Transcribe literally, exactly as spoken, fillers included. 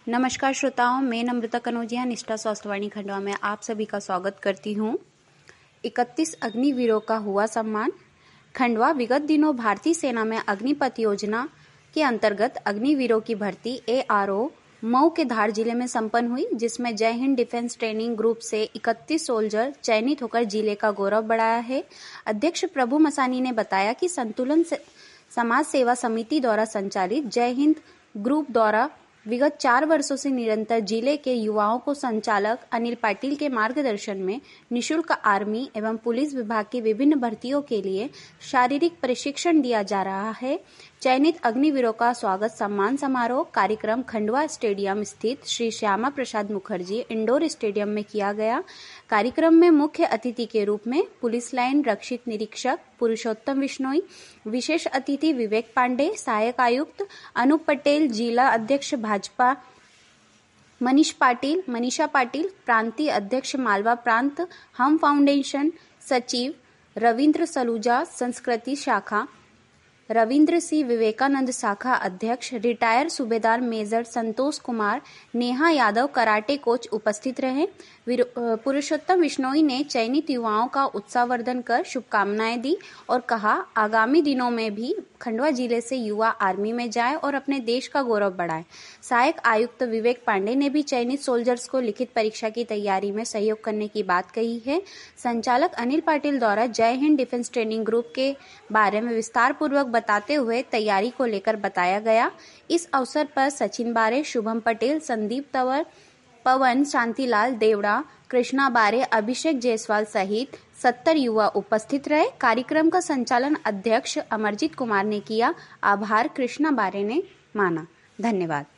नमस्कार श्रोताओं, मैं नम्रता कनौजिया निष्ठा स्वास्थ्यवाणी खंडवा में आप सभी का स्वागत करती हूँ। इकतीस अग्निवीरों का हुआ सम्मान। खंडवा विगत दिनों भारतीय सेना में अग्निपथ योजना के अंतर्गत अग्निवीरों की भर्ती ए आर ओ मऊ के धार जिले में संपन्न हुई, जिसमें जय हिंद डिफेंस ट्रेनिंग ग्रुप से इकतीस सोल्जर चयनित होकर जिले का गौरव बढ़ाया है। अध्यक्ष प्रभु मसानी ने बताया कि संतुलन से समाज सेवा समिति द्वारा संचालित जय हिंद ग्रुप द्वारा विगत चार वर्षों से निरंतर जिले के युवाओं को संचालक अनिल पाटिल के मार्गदर्शन में निशुल्क आर्मी एवं पुलिस विभाग की विभिन्न भर्तियों के लिए शारीरिक प्रशिक्षण दिया जा रहा है। चयनित अग्निवीरों का स्वागत सम्मान समारोह कार्यक्रम खंडवा स्टेडियम स्थित श्री श्यामा प्रसाद मुखर्जी इंडोर स्टेडियम में किया गया। कार्यक्रम में मुख्य अतिथि के रूप में पुलिस लाइन रक्षित निरीक्षक पुरुषोत्तम विश्नोई, विशेष अतिथि विवेक पांडे, सहायक आयुक्त अनूप पटेल, जिला अध्यक्ष भाजपा मनीष पाटिल, मनीषा पाटिल, प्रांतीय अध्यक्ष मालवा प्रांत हम फाउंडेशन, सचिव रविंद्र सलूजा, संस्कृति शाखा रविंद्र सिंह, विवेकानंद शाखा अध्यक्ष रिटायर सूबेदार major Santosh Kumar, Neha Yadav karate coach उपस्थित रहे। पुरुषोत्तम विश्नोई ने चयनित युवाओं का उत्साहवर्धन कर शुभकामनाएं दी और कहा, आगामी दिनों में भी खंडवा जिले से युवा आर्मी में जाएं और अपने देश का गौरव बढ़ाएं। सहायक आयुक्त विवेक पांडे ने भी चयनित सोल्जर्स को लिखित परीक्षा की तैयारी में सहयोग करने की बात कही है। संचालक अनिल पाटिल द्वारा जय हिंद डिफेंस ट्रेनिंग ग्रुप के बारे में विस्तार पूर्वक बताते हुए तैयारी को लेकर बताया गया। इस अवसर पर सचिन बारे, शुभम पटेल, संदीप तंवर, पवन, शांतिलाल देवड़ा, कृष्णा बारे, अभिषेक जायसवाल सहित सत्तर युवा उपस्थित रहे। कार्यक्रम का संचालन अध्यक्ष अमरजीत कुमार ने किया। आभार कृष्णा बारे ने माना। धन्यवाद।